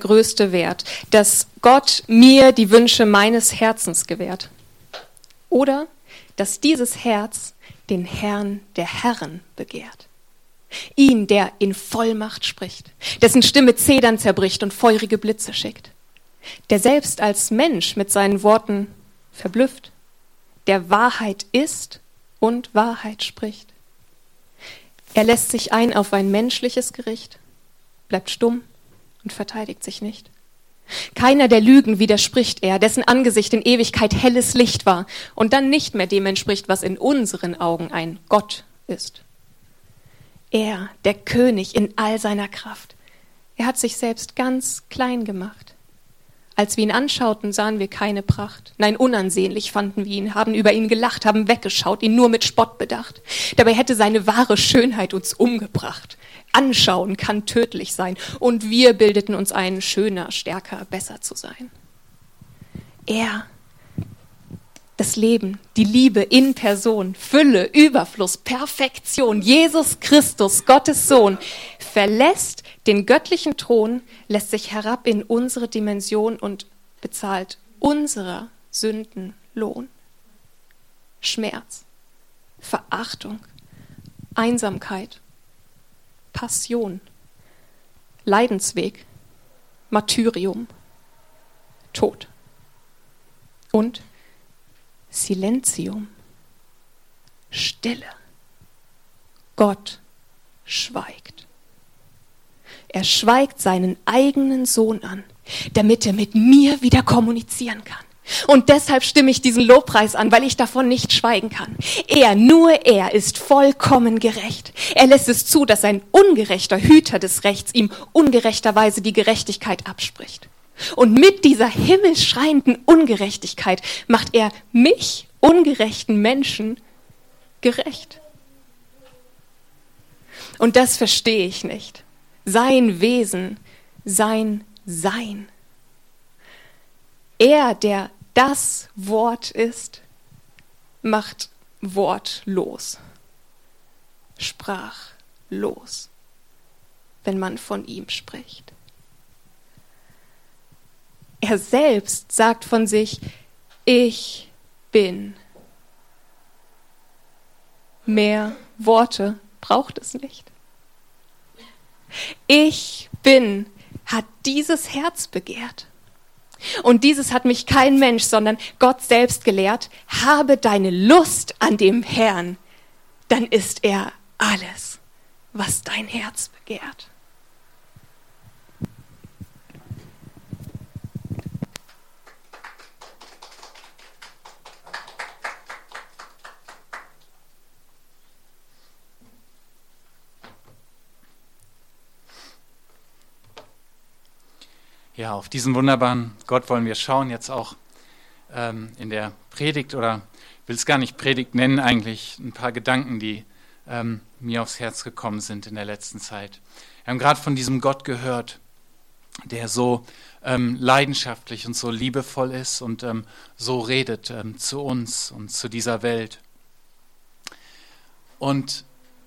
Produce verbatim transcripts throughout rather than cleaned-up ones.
größte Wert, dass Gott mir die Wünsche meines Herzens gewährt. Oder dass dieses Herz den Herrn der Herren begehrt. Ihn, der in Vollmacht spricht, dessen Stimme Zedern zerbricht und feurige Blitze schickt, der selbst als Mensch mit seinen Worten verblüfft, der Wahrheit ist und Wahrheit spricht. Er lässt sich ein auf ein menschliches Gericht, bleibt stumm und verteidigt sich nicht. Keiner der Lügen widerspricht er, dessen Angesicht in Ewigkeit helles Licht war und dann nicht mehr dem entspricht, was in unseren Augen ein Gott ist. Er, der König in all seiner Kraft, er hat sich selbst ganz klein gemacht. Als wir ihn anschauten, sahen wir keine Pracht. Nein, unansehnlich fanden wir ihn, haben über ihn gelacht, haben weggeschaut, ihn nur mit Spott bedacht. Dabei hätte seine wahre Schönheit uns umgebracht. Anschauen kann tödlich sein und wir bildeten uns ein, schöner, stärker, besser zu sein. Er, das Leben, die Liebe in Person, Fülle, Überfluss, Perfektion, Jesus Christus, Gottes Sohn, verlässt den göttlichen Thron, lässt sich herab in unsere Dimension und bezahlt unserer Sünden Lohn. Schmerz, Verachtung, Einsamkeit, Passion, Leidensweg, Martyrium, Tod und Silentium, Stille. Gott schweigt. Er schweigt seinen eigenen Sohn an, damit er mit mir wieder kommunizieren kann. Und deshalb stimme ich diesen Lobpreis an, weil ich davon nicht schweigen kann. Er, nur er, ist vollkommen gerecht. Er lässt es zu, dass ein ungerechter Hüter des Rechts ihm ungerechterweise die Gerechtigkeit abspricht. Und mit dieser himmelschreienden Ungerechtigkeit macht er mich, ungerechten Menschen, gerecht. Und das verstehe ich nicht. Sein Wesen, sein Sein. Er, der das Wort ist, macht wortlos, sprachlos, wenn man von ihm spricht. Er selbst sagt von sich, ich bin. Mehr Worte braucht es nicht. Ich bin, hat dieses Herz begehrt. Und dieses hat mich kein Mensch, sondern Gott selbst gelehrt. Habe deine Lust an dem Herrn, dann ist er alles, was dein Herz begehrt. Ja, auf diesen wunderbaren Gott wollen wir schauen, jetzt auch ähm, in der Predigt, oder will es gar nicht Predigt nennen eigentlich, ein paar Gedanken, die ähm, mir aufs Herz gekommen sind in der letzten Zeit. Wir haben gerade von diesem Gott gehört, der so ähm, leidenschaftlich und so liebevoll ist und ähm, so redet ähm, zu uns und zu dieser Welt. Und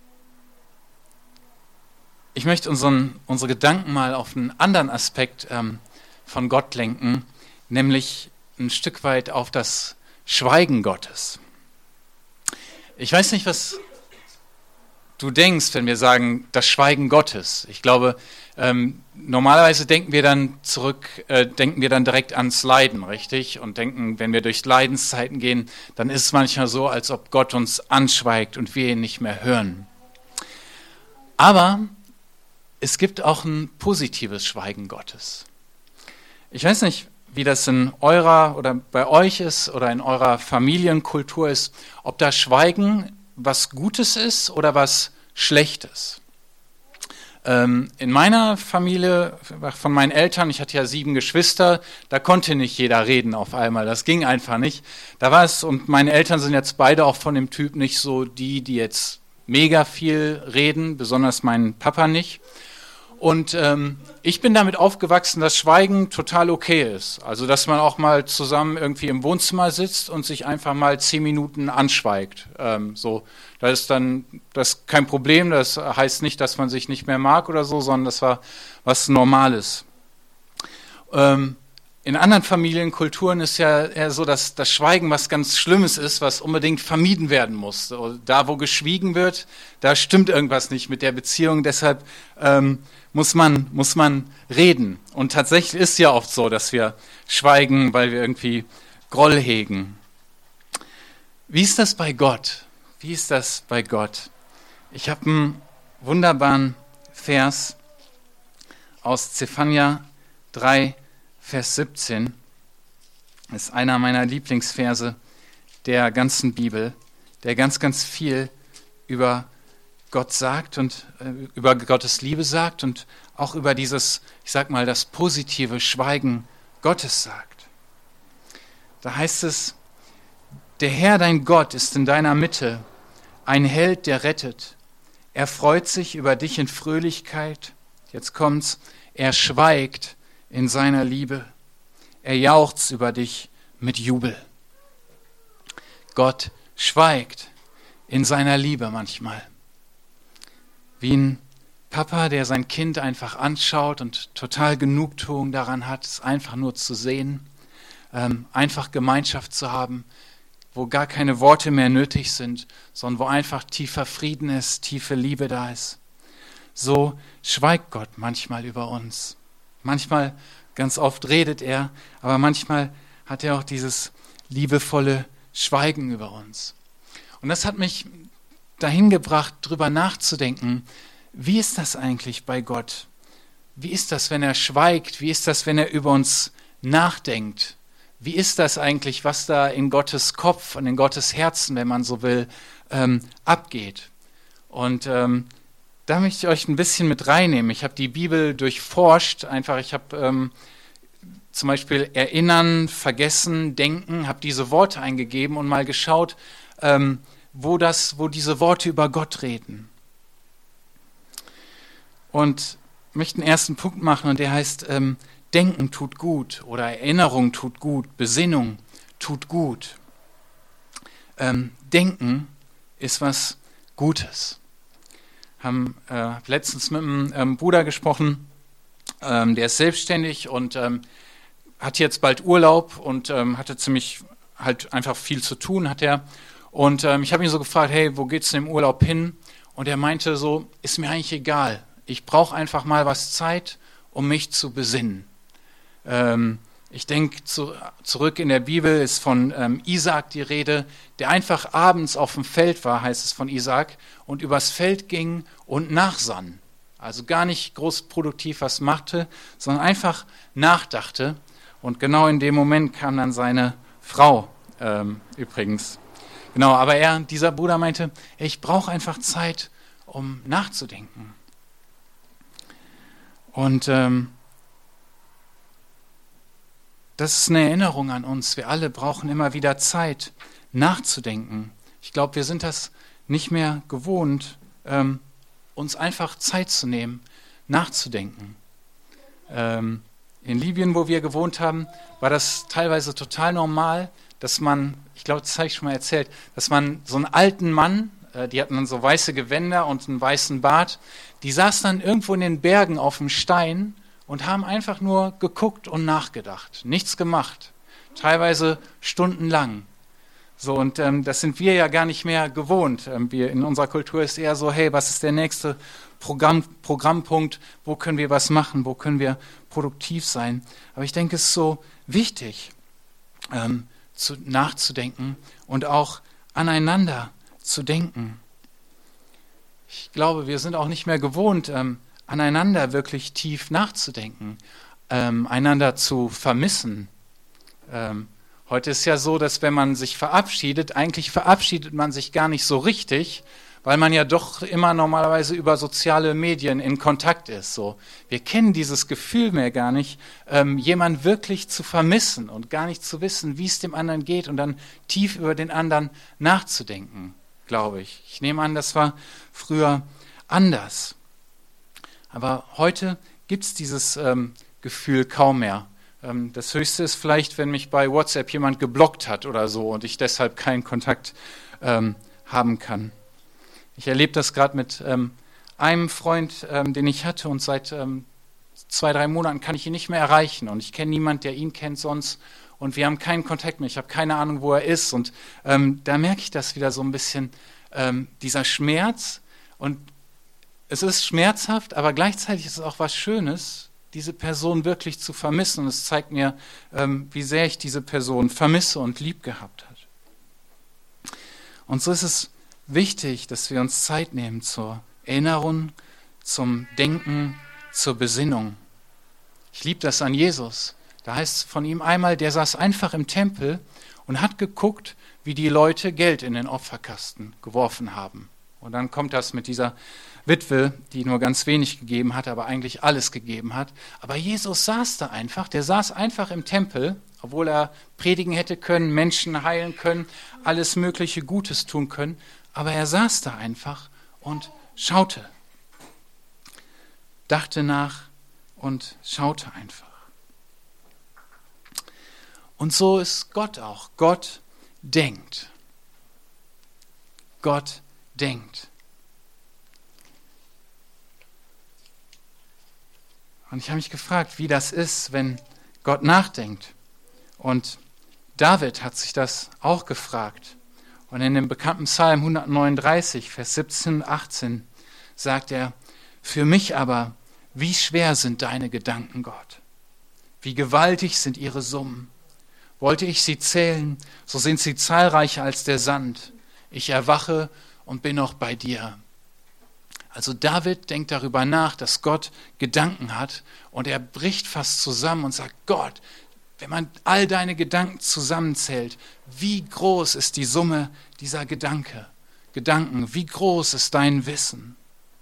ich möchte unseren, unsere Gedanken mal auf einen anderen Aspekt ähm, von Gott lenken, nämlich ein Stück weit auf das Schweigen Gottes. Ich weiß nicht, was du denkst, wenn wir sagen, das Schweigen Gottes. Ich glaube, ähm, normalerweise denken wir dann zurück, äh, denken wir dann direkt ans Leiden, richtig? Und denken, wenn wir durch Leidenszeiten gehen, dann ist es manchmal so, als ob Gott uns anschweigt und wir ihn nicht mehr hören. Aber es gibt auch ein positives Schweigen Gottes. Ich weiß nicht, wie das in eurer oder bei euch ist oder in eurer Familienkultur ist, ob das Schweigen was Gutes ist oder was Schlechtes. Ähm, in meiner Familie, von meinen Eltern, ich hatte ja sieben Geschwister, da konnte nicht jeder reden auf einmal, das ging einfach nicht. Da war es, und meine Eltern sind jetzt beide auch von dem Typ nicht so die, die jetzt mega viel reden, besonders mein Papa nicht. Und ähm, ich bin damit aufgewachsen, dass Schweigen total okay ist. Also, dass man auch mal zusammen irgendwie im Wohnzimmer sitzt und sich einfach mal zehn Minuten anschweigt. Ähm, so, das ist dann das ist kein Problem. Das heißt nicht, dass man sich nicht mehr mag oder so, sondern das war was Normales. Ähm, in anderen Familienkulturen ist ja eher so, dass das Schweigen was ganz Schlimmes ist, was unbedingt vermieden werden muss. Da, wo geschwiegen wird, da stimmt irgendwas nicht mit der Beziehung. Deshalb ähm, muss man, muss man reden. Und tatsächlich ist ja oft so, dass wir schweigen, weil wir irgendwie Groll hegen. Wie ist das bei Gott? Wie ist das bei Gott? Ich habe einen wunderbaren Vers aus Zephania drei, Vers siebzehn. Das ist einer meiner Lieblingsverse der ganzen Bibel, der ganz, ganz viel über Gott sagt und äh, über Gottes Liebe sagt und auch über dieses, ich sag mal, das positive Schweigen Gottes sagt. Da heißt es: Der Herr, dein Gott, ist in deiner Mitte, ein Held, der rettet. Er freut sich über dich in Fröhlichkeit. Jetzt kommt's. Er schweigt in seiner Liebe. Er jauchzt über dich mit Jubel. Gott schweigt in seiner Liebe manchmal. Wie ein Papa, der sein Kind einfach anschaut und total Genugtuung daran hat, es einfach nur zu sehen, ähm, einfach Gemeinschaft zu haben, wo gar keine Worte mehr nötig sind, sondern wo einfach tiefer Frieden ist, tiefe Liebe da ist. So schweigt Gott manchmal über uns. Manchmal, ganz oft redet er, aber manchmal hat er auch dieses liebevolle Schweigen über uns. Und das hat mich dahin gebracht, drüber nachzudenken, wie ist das eigentlich bei Gott? Wie ist das, wenn er schweigt? Wie ist das, wenn er über uns nachdenkt? Wie ist das eigentlich, was da in Gottes Kopf und in Gottes Herzen, wenn man so will, ähm, abgeht? Und ähm, da möchte ich euch ein bisschen mit reinnehmen. Ich habe die Bibel durchforscht, einfach, ich habe ähm, zum Beispiel erinnern, vergessen, denken, habe diese Worte eingegeben und mal geschaut, ähm, wo, das, wo diese Worte über Gott reden. Und möchte einen ersten Punkt machen, und der heißt, ähm, Denken tut gut oder Erinnerung tut gut, Besinnung tut gut. Ähm, Denken ist was Gutes. Haben äh, letztens mit einem ähm, Bruder gesprochen, ähm, der ist selbstständig und ähm, hat jetzt bald Urlaub und ähm, hatte ziemlich halt einfach viel zu tun, hat er. Und ähm, ich habe ihn so gefragt, hey, wo geht's denn im Urlaub hin? Und er meinte so, ist mir eigentlich egal. Ich brauche einfach mal was Zeit, um mich zu besinnen. Ähm, ich denke, zu, zurück in der Bibel ist von ähm, Isaak die Rede, der einfach abends auf dem Feld war, heißt es von Isaak, und übers Feld ging und nachsann. Also gar nicht groß produktiv was machte, sondern einfach nachdachte. Und genau in dem Moment kam dann seine Frau ähm, übrigens. Genau, aber er, dieser Bruder meinte, ich brauche einfach Zeit, um nachzudenken. Und ähm, das ist eine Erinnerung an uns. Wir alle brauchen immer wieder Zeit, nachzudenken. Ich glaube, wir sind das nicht mehr gewohnt, ähm, uns einfach Zeit zu nehmen, nachzudenken. Ähm, in Libyen, wo wir gewohnt haben, war das teilweise total normal, dass man, ich glaube, das habe ich schon mal erzählt, dass man so einen alten Mann, äh, die hatten dann so weiße Gewänder und einen weißen Bart, die saßen dann irgendwo in den Bergen auf dem Stein und haben einfach nur geguckt und nachgedacht, nichts gemacht, teilweise stundenlang. So, und ähm, das sind wir ja gar nicht mehr gewohnt. Ähm, wir in unserer Kultur ist eher so, hey, was ist der nächste Programm, Programmpunkt, wo können wir was machen, wo können wir produktiv sein. Aber ich denke, es ist so wichtig, ähm, zu, nachzudenken und auch aneinander zu denken. Ich glaube, wir sind auch nicht mehr gewohnt, ähm, aneinander wirklich tief nachzudenken, ähm, einander zu vermissen. Ähm, heute ist ja so, dass wenn man sich verabschiedet, eigentlich verabschiedet man sich gar nicht so richtig, weil man ja doch immer normalerweise über soziale Medien in Kontakt ist. So, wir kennen dieses Gefühl mehr gar nicht, ähm, jemanden wirklich zu vermissen und gar nicht zu wissen, wie es dem anderen geht und dann tief über den anderen nachzudenken, glaube ich. Ich nehme an, das war früher anders. Aber heute gibt es dieses ähm, Gefühl kaum mehr. Ähm, das Höchste ist vielleicht, wenn mich bei WhatsApp jemand geblockt hat oder so und ich deshalb keinen Kontakt ähm, haben kann. Ich erlebe das gerade mit ähm, einem Freund, ähm, den ich hatte und seit ähm, zwei, drei Monaten kann ich ihn nicht mehr erreichen und ich kenne niemanden, der ihn kennt sonst und wir haben keinen Kontakt mehr. Ich habe keine Ahnung, wo er ist und ähm, da merke ich das wieder so ein bisschen, ähm, dieser Schmerz. Und es ist schmerzhaft, aber gleichzeitig ist es auch was Schönes, diese Person wirklich zu vermissen. Und es zeigt mir, ähm, wie sehr ich diese Person vermisse und lieb gehabt habe. Und so ist es wichtig, dass wir uns Zeit nehmen zur Erinnerung, zum Denken, zur Besinnung. Ich liebe das an Jesus. Da heißt es von ihm einmal, der saß einfach im Tempel und hat geguckt, wie die Leute Geld in den Opferkasten geworfen haben. Und dann kommt das mit dieser Witwe, die nur ganz wenig gegeben hat, aber eigentlich alles gegeben hat. Aber Jesus saß da einfach, der saß einfach im Tempel, obwohl er predigen hätte können, Menschen heilen können, alles mögliche Gutes tun können. Aber er saß da einfach und schaute, dachte nach und schaute einfach. Und so ist Gott auch. Gott denkt. Gott denkt. Und ich habe mich gefragt, wie das ist, wenn Gott nachdenkt. Und David hat sich das auch gefragt. Und in dem bekannten Psalm hundertneununddreißig, Vers siebzehn und achtzehn sagt er, für mich aber, wie schwer sind deine Gedanken, Gott? Wie gewaltig sind ihre Summen? Wollte ich sie zählen, so sind sie zahlreicher als der Sand. Ich erwache und bin noch bei dir. Also David denkt darüber nach, dass Gott Gedanken hat und er bricht fast zusammen und sagt, Gott, wenn man all deine Gedanken zusammenzählt, wie groß ist die Summe dieser Gedanke, Gedanken, wie groß ist dein Wissen?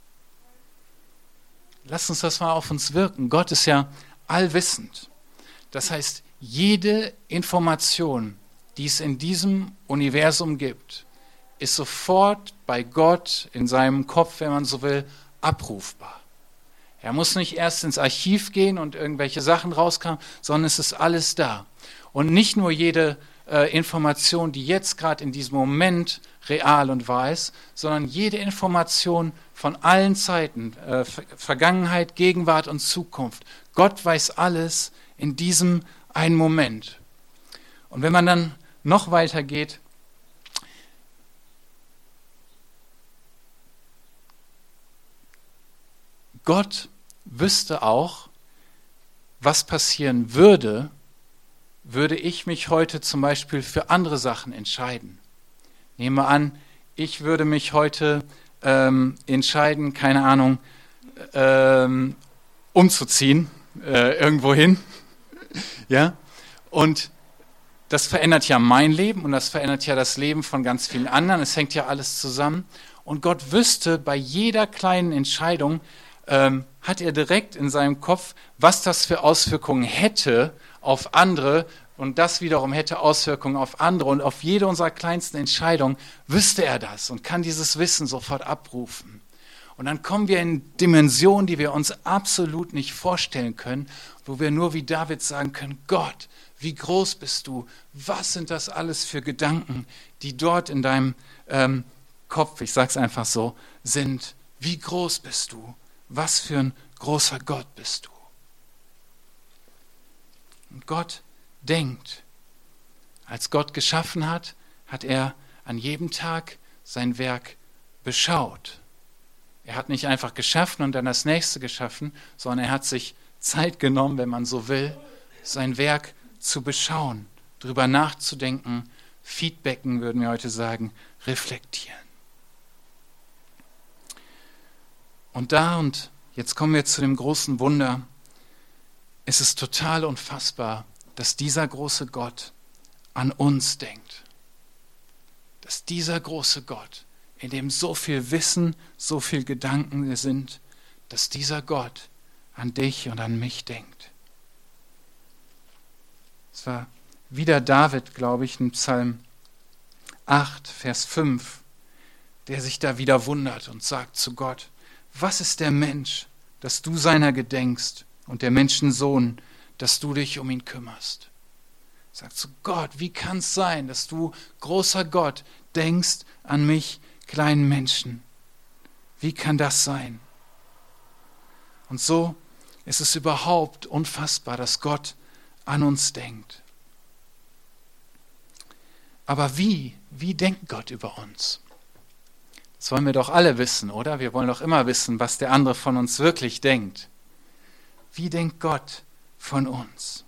Lass uns das mal auf uns wirken. Gott ist ja allwissend. Das heißt, jede Information, die es in diesem Universum gibt, ist sofort bei Gott in seinem Kopf, wenn man so will, abrufbar. Er muss nicht erst ins Archiv gehen und irgendwelche Sachen rauskramen, sondern es ist alles da. Und nicht nur jede äh, Information, die jetzt gerade in diesem Moment real und wahr ist, sondern jede Information von allen Zeiten, äh, Vergangenheit, Gegenwart und Zukunft. Gott weiß alles in diesem einen Moment. Und wenn man dann noch weiter geht, Gott wüsste auch, was passieren würde, würde ich mich heute zum Beispiel für andere Sachen entscheiden. Nehmen wir an, ich würde mich heute ähm, entscheiden, keine Ahnung, ähm, umzuziehen, äh, irgendwo hin. Ja? Und das verändert ja mein Leben und das verändert ja das Leben von ganz vielen anderen. Es hängt ja alles zusammen. Und Gott wüsste bei jeder kleinen Entscheidung, ähm, hat er direkt in seinem Kopf, was das für Auswirkungen hätte auf andere und das wiederum hätte Auswirkungen auf andere und auf jede unserer kleinsten Entscheidungen wüsste er das und kann dieses Wissen sofort abrufen. Und dann kommen wir in Dimensionen, die wir uns absolut nicht vorstellen können, wo wir nur wie David sagen können, Gott, wie groß bist du? Was sind das alles für Gedanken, die dort in deinem ähm, Kopf, ich sage es einfach so, sind? Wie groß bist du? Was für ein großer Gott bist du? Und Gott denkt. Als Gott geschaffen hat, hat er an jedem Tag sein Werk beschaut. Er hat nicht einfach geschaffen und dann das nächste geschaffen, sondern er hat sich Zeit genommen, wenn man so will, sein Werk zu beschauen, drüber nachzudenken, feedbacken, würden wir heute sagen, reflektieren. Und da, und jetzt kommen wir zu dem großen Wunder, es ist total unfassbar, dass dieser große Gott an uns denkt. Dass dieser große Gott, in dem so viel Wissen, so viel Gedanken sind, dass dieser Gott an dich und an mich denkt. Es war wieder David, glaube ich, in Psalm acht, Vers fünf, der sich da wieder wundert und sagt zu Gott, was ist der Mensch, dass du seiner gedenkst und der Menschensohn, dass du dich um ihn kümmerst? Sagt zu Gott, wie kann es sein, dass du, großer Gott, denkst an mich, kleinen Menschen? Wie kann das sein? Und so Es ist überhaupt unfassbar, dass Gott an uns denkt. Aber wie? Wie denkt Gott über uns? Das wollen wir doch alle wissen, oder? Wir wollen doch immer wissen, was der andere von uns wirklich denkt. Wie denkt Gott von uns?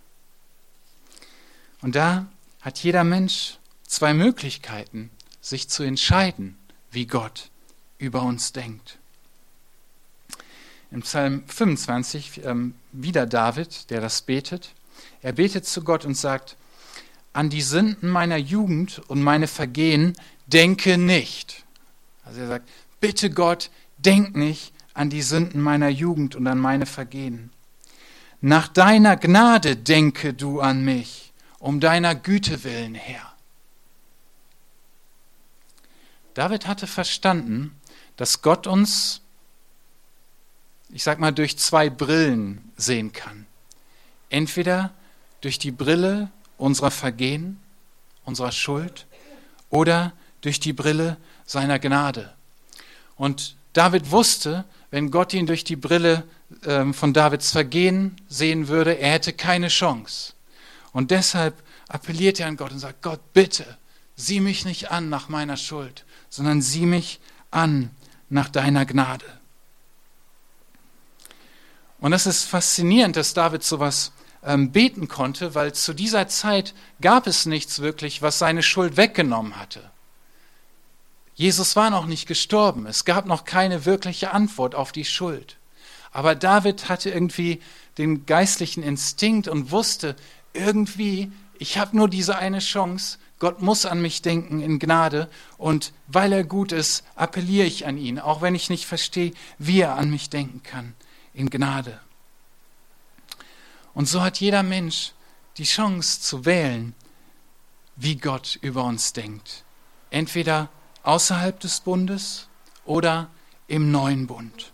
Und da hat jeder Mensch zwei Möglichkeiten, sich zu entscheiden, wie Gott über uns denkt. Im Psalm fünfundzwanzig ähm, wieder David, der das betet. Er betet zu Gott und sagt, an die Sünden meiner Jugend und meine Vergehen denke nicht. Also er sagt, bitte Gott, denk nicht an die Sünden meiner Jugend und an meine Vergehen. Nach deiner Gnade denke du an mich, um deiner Güte willen her. David hatte verstanden, dass Gott uns, ich sag mal, durch zwei Brillen sehen kann. Entweder durch die Brille unserer Vergehen, unserer Schuld, oder durch die Brille seiner Gnade. Und David wusste, wenn Gott ihn durch die Brille äh, von Davids Vergehen sehen würde, er hätte keine Chance. Und deshalb appelliert er an Gott und sagt, Gott, bitte, sieh mich nicht an nach meiner Schuld, sondern sieh mich an nach deiner Gnade. Und das ist faszinierend, dass David sowas ähm, beten konnte, weil zu dieser Zeit gab es nichts wirklich, was seine Schuld weggenommen hatte. Jesus war noch nicht gestorben, es gab noch keine wirkliche Antwort auf die Schuld. Aber David hatte irgendwie den geistlichen Instinkt und wusste irgendwie, ich habe nur diese eine Chance, Gott muss an mich denken in Gnade und weil er gut ist, appelliere ich an ihn, auch wenn ich nicht verstehe, wie er an mich denken kann, in Gnade. Und so hat jeder Mensch die Chance zu wählen, wie Gott über uns denkt. Entweder außerhalb des Bundes oder im neuen Bund.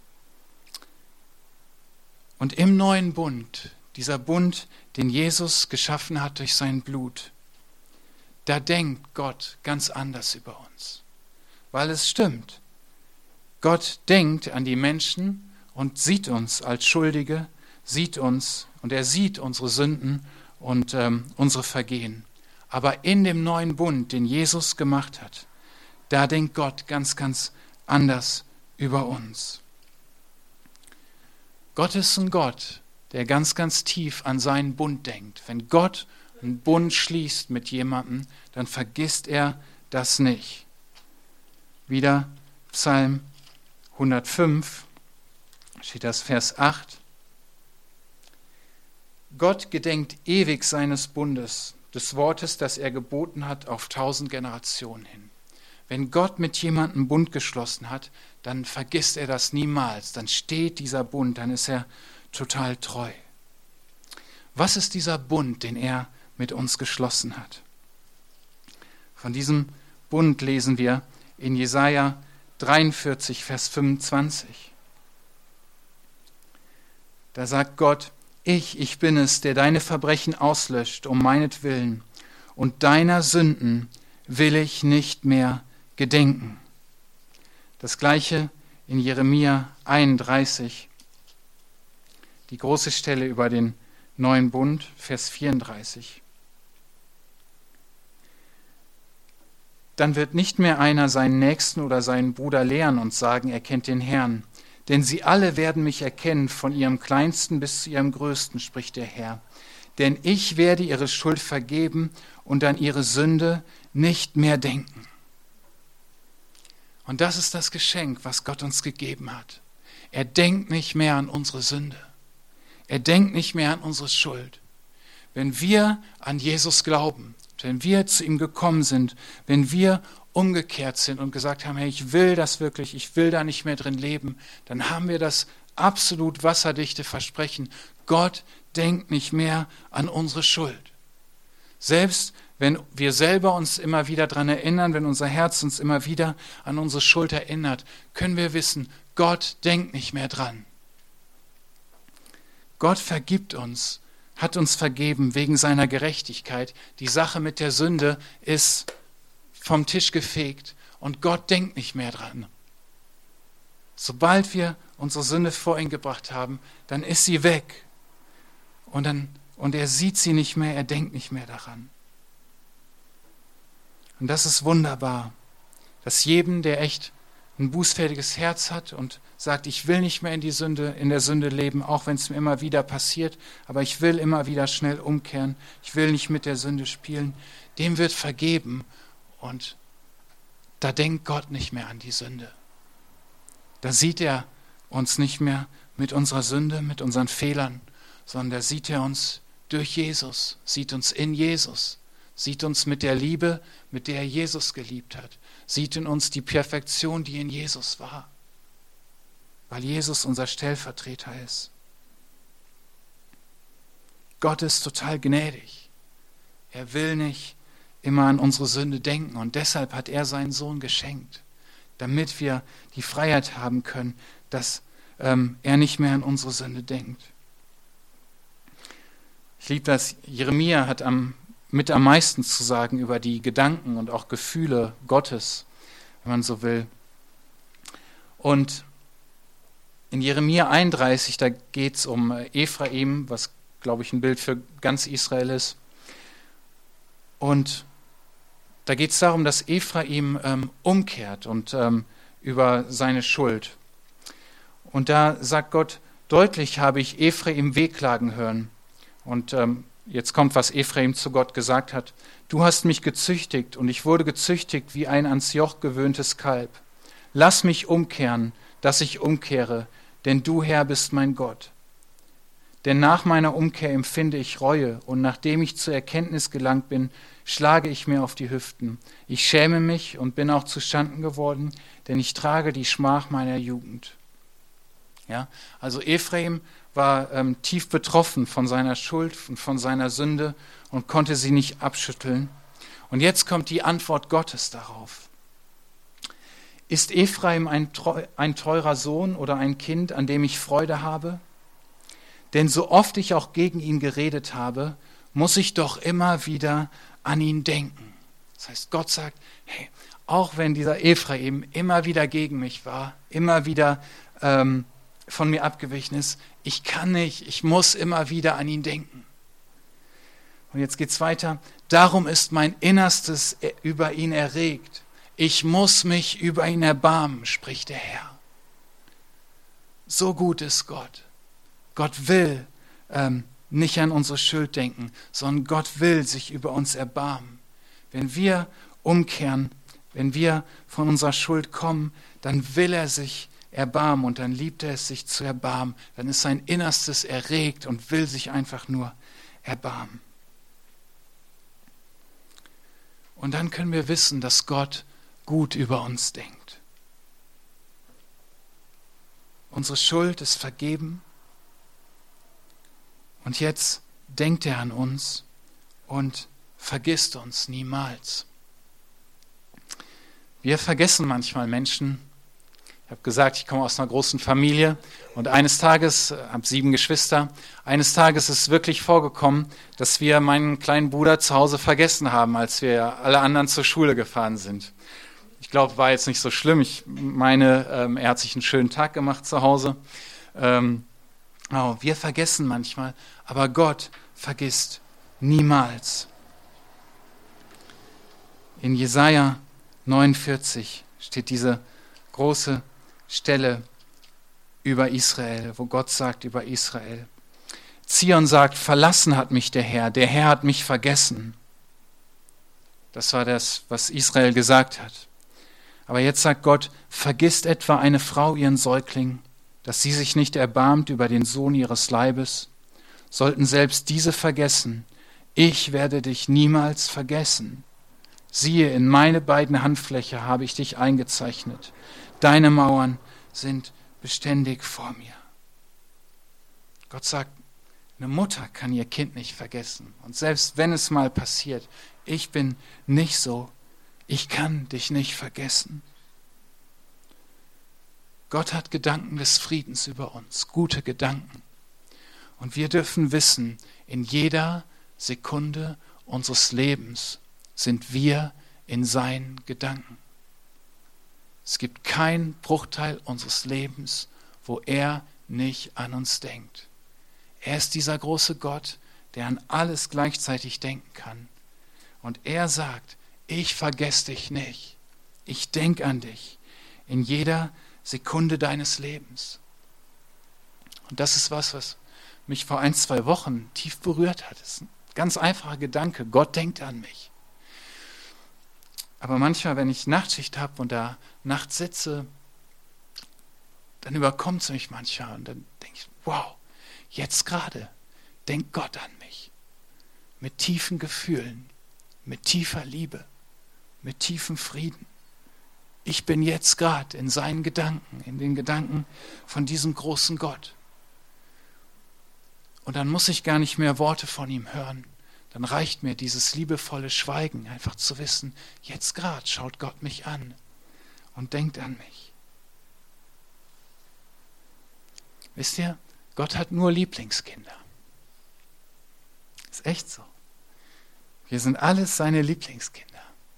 Und im neuen Bund, dieser Bund, den Jesus geschaffen hat durch sein Blut, da denkt Gott ganz anders über uns. Weil es stimmt. Gott denkt an die Menschen und sieht uns als Schuldige, sieht uns und er sieht unsere Sünden und ähm, unsere Vergehen. Aber in dem neuen Bund, den Jesus gemacht hat, da denkt Gott ganz, ganz anders über uns. Gott ist ein Gott, der ganz, ganz tief an seinen Bund denkt. Wenn Gott einen Bund schließt mit jemandem, dann vergisst er das nicht. Wieder Psalm hundertfünf, steht das Vers acht. Gott gedenkt ewig seines Bundes, des Wortes, das er geboten hat, auf tausend Generationen hin. Wenn Gott mit jemandem Bund geschlossen hat, dann vergisst er das niemals. Dann steht dieser Bund, dann ist er total treu. Was ist dieser Bund, den er mit uns geschlossen hat? Von diesem Bund lesen wir in Jesaja dreiundvierzig, Vers fünfundzwanzig. Da sagt Gott, ich, ich bin es, der deine Verbrechen auslöscht, um meinetwillen, und deiner Sünden will ich nicht mehr gedenken. Das gleiche in Jeremia einunddreißig, die große Stelle über den neuen Bund, Vers vierunddreißig. Dann wird nicht mehr einer seinen Nächsten oder seinen Bruder lehren und sagen, er kennt den Herrn. Denn sie alle werden mich erkennen, von ihrem Kleinsten bis zu ihrem Größten, spricht der Herr. Denn ich werde ihre Schuld vergeben und an ihre Sünde nicht mehr denken. Und das ist das Geschenk, was Gott uns gegeben hat. Er denkt nicht mehr an unsere Sünde. Er denkt nicht mehr an unsere Schuld. Wenn wir an Jesus glauben, wenn wir zu ihm gekommen sind, wenn wir umgekehrt sind und gesagt haben, hey, ich will das wirklich, ich will da nicht mehr drin leben, dann haben wir das absolut wasserdichte Versprechen, Gott denkt nicht mehr an unsere Schuld. Selbst wenn wir selber uns immer wieder daran erinnern, wenn unser Herz uns immer wieder an unsere Schuld erinnert, können wir wissen, Gott denkt nicht mehr dran. Gott vergibt uns, hat uns vergeben wegen seiner Gerechtigkeit. Die Sache mit der Sünde ist vom Tisch gefegt und Gott denkt nicht mehr dran. Sobald wir unsere Sünde vor ihn gebracht haben, dann ist sie weg. Und, dann, und er sieht sie nicht mehr, er denkt nicht mehr daran. Und das ist wunderbar, dass jedem, der echt ein bußfertiges Herz hat und sagt, ich will nicht mehr in die Sünde, in der Sünde leben, auch wenn es mir immer wieder passiert, aber ich will immer wieder schnell umkehren, ich will nicht mit der Sünde spielen, dem wird vergeben und da denkt Gott nicht mehr an die Sünde. Da sieht er uns nicht mehr mit unserer Sünde, mit unseren Fehlern, sondern da sieht er uns durch Jesus, sieht uns in Jesus, sieht uns mit der Liebe, mit der er Jesus geliebt hat, sieht in uns die Perfektion, die in Jesus war, weil Jesus unser Stellvertreter ist. Gott ist total gnädig. Er will nicht immer an unsere Sünde denken und deshalb hat er seinen Sohn geschenkt, damit wir die Freiheit haben können, dass ähm, er nicht mehr an unsere Sünde denkt. Ich liebe das, Jeremia hat am, mit am meisten zu sagen über die Gedanken und auch Gefühle Gottes, wenn man so will. Und in Jeremia einunddreißig, da geht es um Ephraim, was, glaube ich, ein Bild für ganz Israel ist. Und da geht es darum, dass Ephraim ähm, umkehrt und ähm, über seine Schuld. Und da sagt Gott, deutlich habe ich Ephraim wehklagen hören. Und ähm, jetzt kommt, was Ephraim zu Gott gesagt hat. Du hast mich gezüchtigt und ich wurde gezüchtigt wie ein ans Joch gewöhntes Kalb. Lass mich umkehren, dass ich umkehre, denn du, Herr, bist mein Gott. Denn nach meiner Umkehr empfinde ich Reue und nachdem ich zur Erkenntnis gelangt bin, schlage ich mir auf die Hüften. Ich schäme mich und bin auch zustanden geworden, denn ich trage die Schmach meiner Jugend. Ja, also Ephraim war ähm, tief betroffen von seiner Schuld und von seiner Sünde und konnte sie nicht abschütteln. Und jetzt kommt die Antwort Gottes darauf. Ist Ephraim ein, ein teurer Sohn oder ein Kind, an dem ich Freude habe? Denn so oft ich auch gegen ihn geredet habe, muss ich doch immer wieder an ihn denken. Das heißt, Gott sagt, hey, auch wenn dieser Ephraim immer wieder gegen mich war, immer wieder ähm, von mir abgewichen ist, ich kann nicht, ich muss immer wieder an ihn denken. Und jetzt geht's weiter. Darum ist mein Innerstes über ihn erregt. Ich muss mich über ihn erbarmen, spricht der Herr. So gut ist Gott. Gott will ähm, nicht an unsere Schuld denken, sondern Gott will sich über uns erbarmen. Wenn wir umkehren, wenn wir von unserer Schuld kommen, dann will er sich erbarmen und dann liebt er es, sich zu erbarmen. Dann ist sein Innerstes erregt und will sich einfach nur erbarmen. Und dann können wir wissen, dass Gott gut über uns denkt. Unsere Schuld ist vergeben. Und jetzt denkt er an uns und vergisst uns niemals. Wir vergessen manchmal Menschen. Ich habe gesagt, ich komme aus einer großen Familie und eines Tages, ich habe sieben Geschwister, eines Tages ist es wirklich vorgekommen, dass wir meinen kleinen Bruder zu Hause vergessen haben, als wir alle anderen zur Schule gefahren sind. Ich glaube, war jetzt nicht so schlimm. Ich meine, ähm, er hat sich einen schönen Tag gemacht zu Hause. Ähm, oh, wir vergessen manchmal, aber Gott vergisst niemals. In Jesaja neunundvierzig steht diese große Stelle über Israel, wo Gott sagt über Israel. Zion sagt, verlassen hat mich der Herr, der Herr hat mich vergessen. Das war das, was Israel gesagt hat. Aber jetzt sagt Gott, vergisst etwa eine Frau ihren Säugling, dass sie sich nicht erbarmt über den Sohn ihres Leibes? Sollten selbst diese vergessen, ich werde dich niemals vergessen. Siehe, in meine beiden Handfläche habe ich dich eingezeichnet. Deine Mauern sind beständig vor mir. Gott sagt, eine Mutter kann ihr Kind nicht vergessen. Und selbst wenn es mal passiert, ich bin nicht so, ich kann dich nicht vergessen. Gott hat Gedanken des Friedens über uns, gute Gedanken. Und wir dürfen wissen, in jeder Sekunde unseres Lebens sind wir in seinen Gedanken. Es gibt keinen Bruchteil unseres Lebens, wo er nicht an uns denkt. Er ist dieser große Gott, der an alles gleichzeitig denken kann. Und er sagt, ich vergesse dich nicht. Ich denke an dich in jeder Sekunde deines Lebens. Und das ist was, was mich vor ein, zwei Wochen tief berührt hat. Das ist ein ganz einfacher Gedanke. Gott denkt an mich. Aber manchmal, wenn ich Nachtschicht habe und da nachts sitze, dann überkommt es mich manchmal und dann denke ich, wow, jetzt gerade denkt Gott an mich. Mit tiefen Gefühlen, mit tiefer Liebe, mit tiefem Frieden. Ich bin jetzt gerade in seinen Gedanken, in den Gedanken von diesem großen Gott. Und dann muss ich gar nicht mehr Worte von ihm hören. Dann reicht mir dieses liebevolle Schweigen, einfach zu wissen, jetzt gerade schaut Gott mich an und denkt an mich. Wisst ihr, Gott hat nur Lieblingskinder. Ist echt so. Wir sind alles seine Lieblingskinder.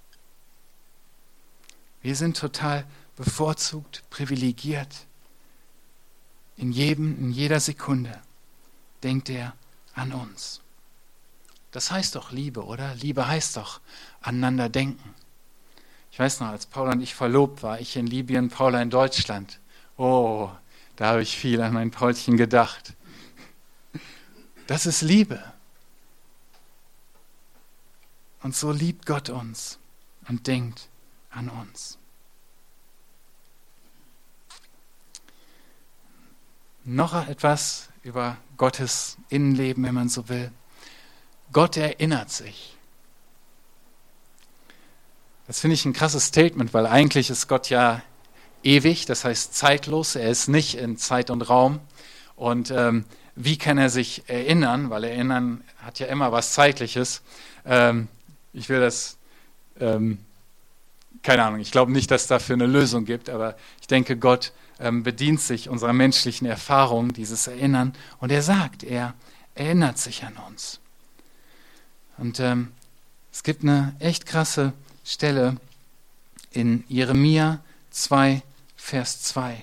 Wir sind total bevorzugt, privilegiert. In jedem, in jeder Sekunde denkt er an uns. Das heißt doch Liebe, oder? Liebe heißt doch aneinander denken. Ich weiß noch, als Paula und ich verlobt war, ich in Libyen, Paula in Deutschland. Oh, da habe ich viel an mein Paulchen gedacht. Das ist Liebe. Und so liebt Gott uns und denkt an uns. Noch etwas über Gottes Innenleben, wenn man so will. Gott erinnert sich. Das finde ich ein krasses Statement, weil eigentlich ist Gott ja ewig, das heißt zeitlos. Er ist nicht in Zeit und Raum. Und ähm, wie kann er sich erinnern? Weil erinnern hat ja immer was Zeitliches. Ähm, ich will das, ähm, keine Ahnung, ich glaube nicht, dass es dafür eine Lösung gibt, aber ich denke, Gott ähm, bedient sich unserer menschlichen Erfahrung, dieses Erinnern. Und er sagt, er erinnert sich an uns. Und ähm, es gibt eine echt krasse Stelle in Jeremia zwei, Vers zwei.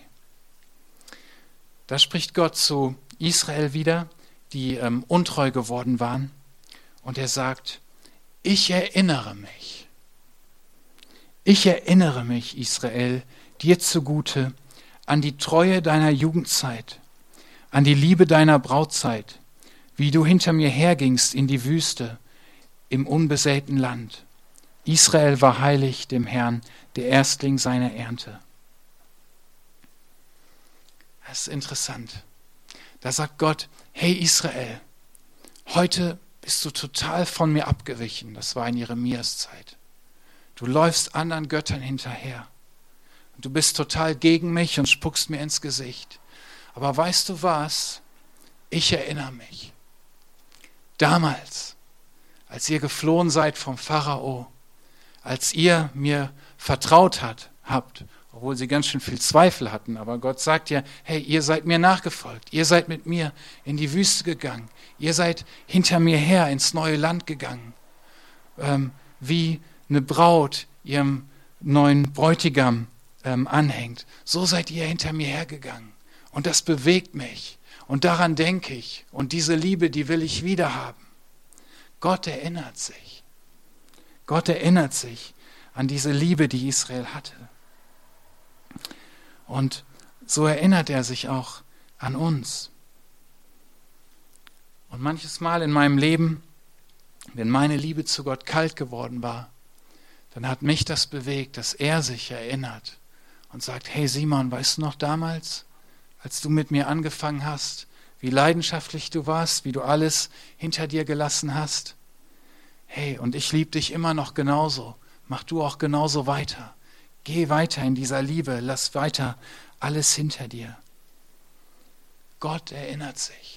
Da spricht Gott zu Israel wieder, die ähm, untreu geworden waren. Und er sagt, ich erinnere mich. Ich erinnere mich, Israel, dir zugute, an die Treue deiner Jugendzeit, an die Liebe deiner Brautzeit, wie du hinter mir hergingst in die Wüste, im unbesäten Land. Israel war heilig dem Herrn, der Erstling seiner Ernte. Das ist interessant. Da sagt Gott, hey Israel, heute bist du total von mir abgewichen. Das war in Jeremias Zeit. Du läufst anderen Göttern hinterher. Und du bist total gegen mich und spuckst mir ins Gesicht. Aber weißt du was? Ich erinnere mich. Damals, als ihr geflohen seid vom Pharao, als ihr mir vertraut hat, habt, obwohl sie ganz schön viel Zweifel hatten, aber Gott sagt ja, hey, ihr seid mir nachgefolgt, ihr seid mit mir in die Wüste gegangen, ihr seid hinter mir her ins neue Land gegangen, ähm, wie eine Braut ihrem neuen Bräutigam ähm, anhängt, so seid ihr hinter mir hergegangen und das bewegt mich und daran denke ich und diese Liebe, die will ich wieder haben. Gott erinnert sich. Gott erinnert sich an diese Liebe, die Israel hatte. Und so erinnert er sich auch an uns. Und manches Mal in meinem Leben, wenn meine Liebe zu Gott kalt geworden war, dann hat mich das bewegt, dass er sich erinnert und sagt, hey Simon, weißt du noch damals, als du mit mir angefangen hast, wie leidenschaftlich du warst, wie du alles hinter dir gelassen hast? Hey, und ich liebe dich immer noch genauso. Mach du auch genauso weiter. Geh weiter in dieser Liebe, lass weiter alles hinter dir. Gott erinnert sich.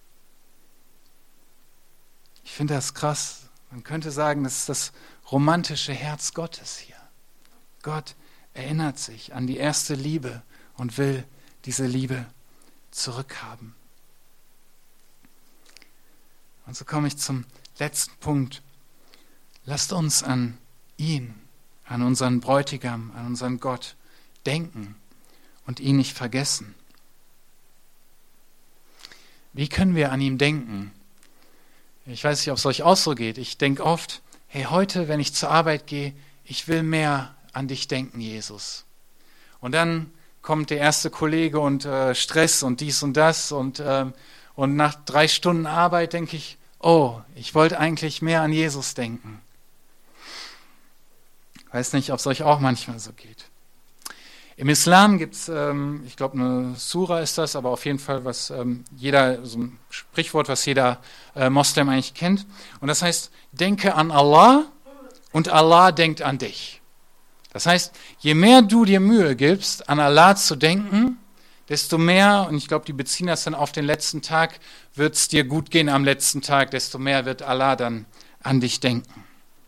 Ich finde das krass. Man könnte sagen, das ist das romantische Herz Gottes hier. Gott erinnert sich an die erste Liebe und will diese Liebe zurückhaben. Und so komme ich zum letzten Punkt. Lasst uns an ihn, an unseren Bräutigam, an unseren Gott denken und ihn nicht vergessen. Wie können wir an ihn denken? Ich weiß nicht, ob es euch auch so geht. Ich denke oft, hey, heute, wenn ich zur Arbeit gehe, ich will mehr an dich denken, Jesus. Und dann kommt der erste Kollege und äh, Stress und dies und das und, äh, und nach drei Stunden Arbeit denke ich, oh, ich wollte eigentlich mehr an Jesus denken. Ich weiß nicht, ob es euch auch manchmal so geht. Im Islam gibt es, ähm, ich glaube, eine Sura ist das, aber auf jeden Fall was ähm, jeder, so ein Sprichwort, was jeder äh, Moslem eigentlich kennt. Und das heißt, denke an Allah und Allah denkt an dich. Das heißt, je mehr du dir Mühe gibst, an Allah zu denken, desto mehr, und ich glaube, die beziehen das dann auf den letzten Tag, wird es dir gut gehen am letzten Tag, desto mehr wird Allah dann an dich denken.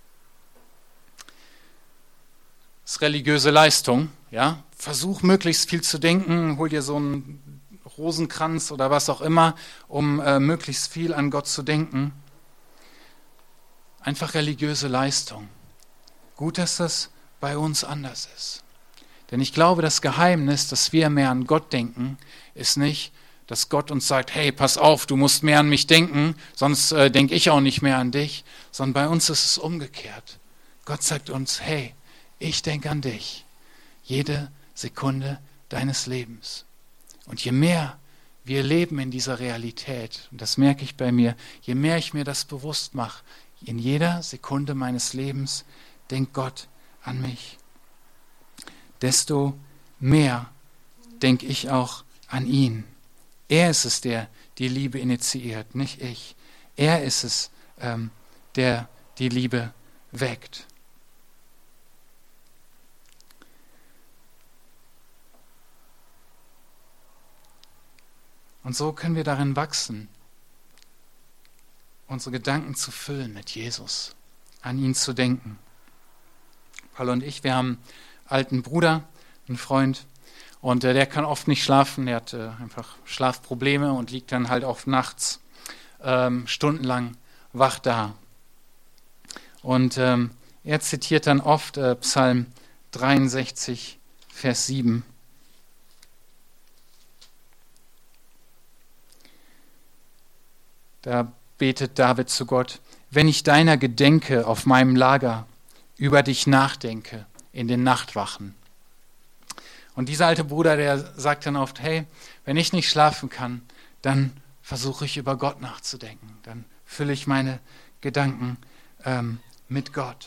Das ist religiöse Leistung, ja. Versuch möglichst viel zu denken, hol dir so einen Rosenkranz oder was auch immer, um äh, möglichst viel an Gott zu denken. Einfach religiöse Leistung. Gut, dass das bei uns anders ist. Denn ich glaube, das Geheimnis, dass wir mehr an Gott denken, ist nicht, dass Gott uns sagt, hey, pass auf, du musst mehr an mich denken, sonst äh, denke ich auch nicht mehr an dich, sondern bei uns ist es umgekehrt. Gott sagt uns, hey, ich denke an dich, jede Sekunde deines Lebens. Und je mehr wir leben in dieser Realität, und das merke ich bei mir, je mehr ich mir das bewusst mache, in jeder Sekunde meines Lebens denkt Gott an mich, desto mehr denke ich auch an ihn. Er ist es, der die Liebe initiiert, nicht ich. Er ist es, ähm, der die Liebe weckt. Und so können wir darin wachsen, unsere Gedanken zu füllen mit Jesus, an ihn zu denken. Paul und ich, wir haben einen alten Bruder, einen Freund, und äh, der kann oft nicht schlafen, der hat äh, einfach Schlafprobleme und liegt dann halt auch nachts ähm, stundenlang wach da. Und ähm, er zitiert dann oft äh, Psalm dreiundsechzig, Vers sieben. Da betet David zu Gott, wenn ich deiner gedenke auf meinem Lager, über dich nachdenke in den Nachtwachen. Und dieser alte Bruder, der sagt dann oft, hey, wenn ich nicht schlafen kann, dann versuche ich über Gott nachzudenken. Dann fülle ich meine Gedanken ähm, mit Gott.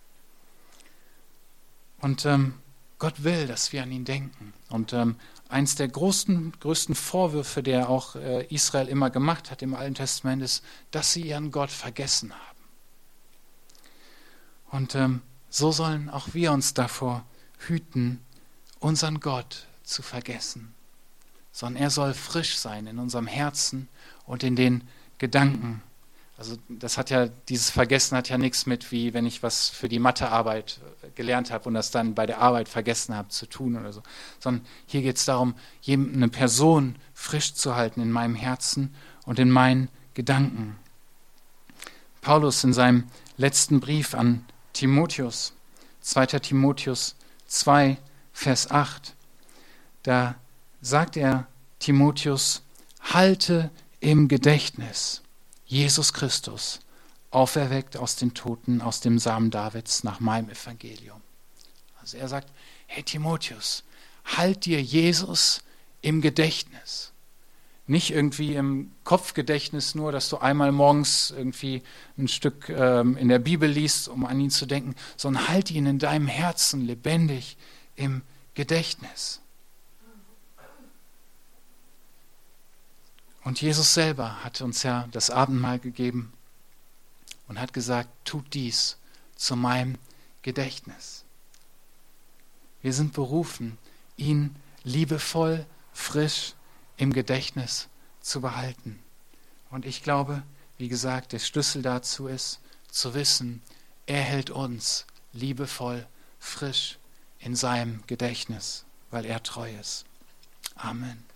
Und ähm, Gott will, dass wir an ihn denken. Und ähm, eins der größten, größten Vorwürfe, der auch äh, Israel immer gemacht hat im Alten Testament, ist, dass sie ihren Gott vergessen haben. Und ähm, so sollen auch wir uns davor hüten, unseren Gott zu vergessen. Sondern er soll frisch sein in unserem Herzen und in den Gedanken. Also das hat ja, dieses Vergessen hat ja nichts mit, wie wenn ich was für die Mathearbeit gelernt habe und das dann bei der Arbeit vergessen habe zu tun oder so. Sondern hier geht es darum, eine Person frisch zu halten in meinem Herzen und in meinen Gedanken. Paulus in seinem letzten Brief an Timotheus, zweiter Timotheus zwei, Vers acht, da sagt er Timotheus, halte im Gedächtnis Jesus Christus, auferweckt aus den Toten, aus dem Samen Davids nach meinem Evangelium. Also er sagt, hey Timotheus, halt dir Jesus im Gedächtnis. Nicht irgendwie im Kopfgedächtnis nur, dass du einmal morgens irgendwie ein Stück ähm, in der Bibel liest, um an ihn zu denken, sondern halt ihn in deinem Herzen lebendig im Gedächtnis. Und Jesus selber hat uns ja das Abendmahl gegeben und hat gesagt, tut dies zu meinem Gedächtnis. Wir sind berufen, ihn liebevoll, frisch im Gedächtnis zu behalten. Und ich glaube, wie gesagt, der Schlüssel dazu ist, zu wissen, er hält uns liebevoll, frisch in seinem Gedächtnis, weil er treu ist. Amen.